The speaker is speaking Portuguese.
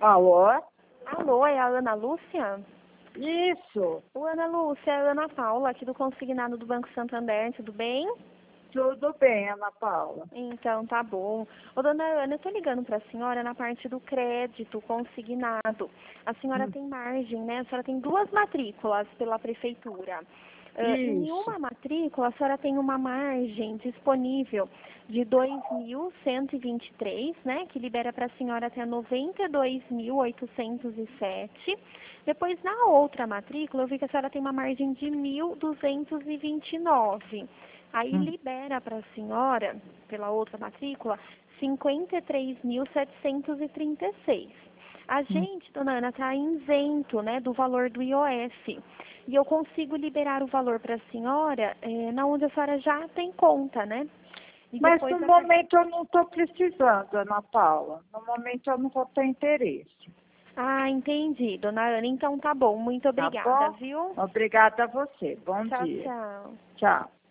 Alô? Alô, é a Ana Lúcia? Isso, Oi, Ana Lúcia, é a Ana Paula, aqui do Consignado do Banco Santander, tudo bem? tudo bem, Ana Paula. Então, tá bom. Ô, dona Ana, eu tô ligando pra senhora na parte do crédito consignado. A senhora Hum, tem margem, né? A senhora tem duas matrículas pela prefeitura. Em Isso. uma matrícula, a senhora tem uma margem disponível de 2.123, né, que libera para a senhora até 92.807. Depois, na outra matrícula, eu vi que a senhora tem uma margem de 1.229. Aí Hum, libera para a senhora, pela outra matrícula, 53.736. A hum. gente, dona Ana, está isento, né, do valor do IOF. E eu consigo liberar o valor para a senhora na onde a senhora já tem conta, né? E Mas depois no a momento eu não estou precisando, Ana Paula. No momento eu não vou ter interesse. Ah, entendi, dona Ana. Então tá bom. Muito Tá obrigada, bom? viu? Obrigada a você. Bom Tchau, dia. tchau. Tchau.